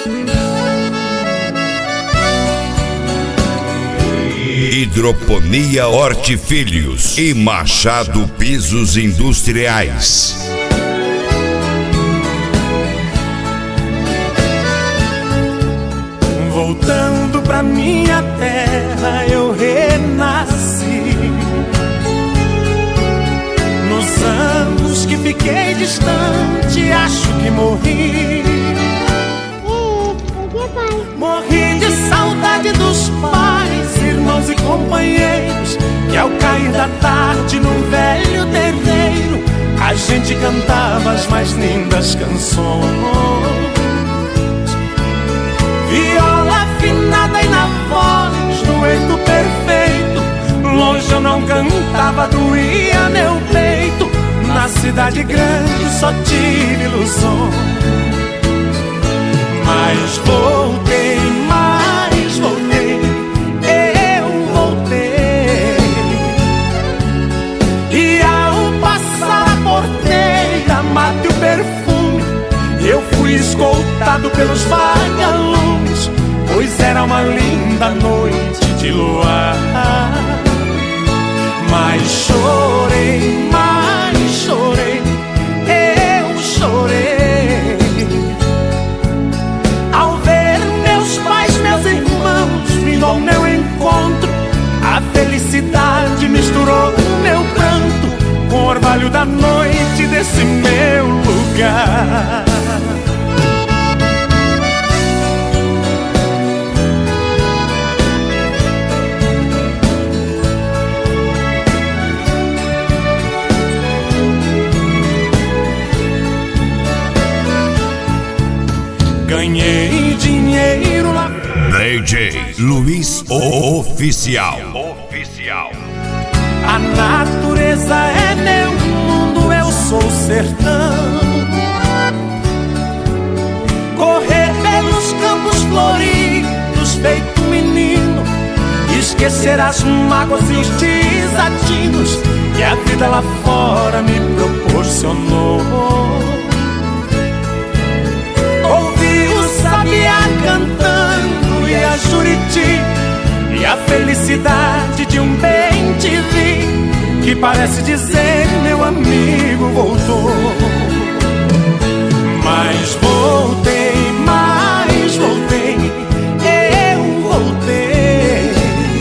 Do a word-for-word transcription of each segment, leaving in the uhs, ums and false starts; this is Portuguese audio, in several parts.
Hidroponia Hortifilhos e Machado Pisos Industriais. Voltando pra minha terra eu renasci. Nos anos que fiquei distante, acho que morri. Morri de saudade dos pais, irmãos e companheiros, que ao cair da tarde num velho terreiro a gente cantava as mais lindas canções. Viola afinada e na voz, dueto perfeito. Longe eu não cantava, doía meu peito. Na cidade grande só tive ilusões. Mas voltei, mas voltei, eu voltei. E ao passar a porteira, mate o perfume, eu fui escoltado pelos vagalumes, pois era uma linda noite de luar. Mas chorei, mas chorei, eu chorei. Ao meu encontro, a felicidade misturou meu pranto com o orvalho da noite desse meu lugar. Ganhei dinheiro lá. D J Luiz Oficial. Oficial. A natureza é meu mundo, eu sou o sertão. Correr pelos campos floridos feito menino, esquecer as mágoas e os desatinos que a vida lá fora me proporcionou. Ouvi o sabiá cantando e a Juriti, e a felicidade de um bem te vi, que parece dizer meu amigo voltou. Mas voltei, mas voltei, eu voltei.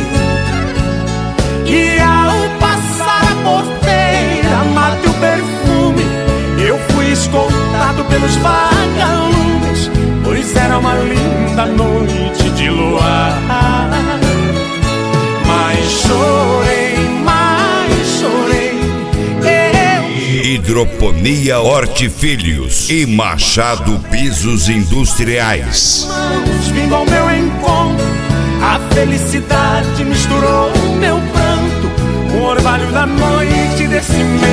E ao passar a porteira, mate o perfume, eu fui escoltado pelos vagalumes, pois era uma linda noite de luar. Mas chorei, mas chorei, eu... Hidroponia Hortifilhos e Machado Pisos Industriais. Mãos vindo ao meu encontro, a felicidade misturou meu pranto com o orvalho da noite desse meu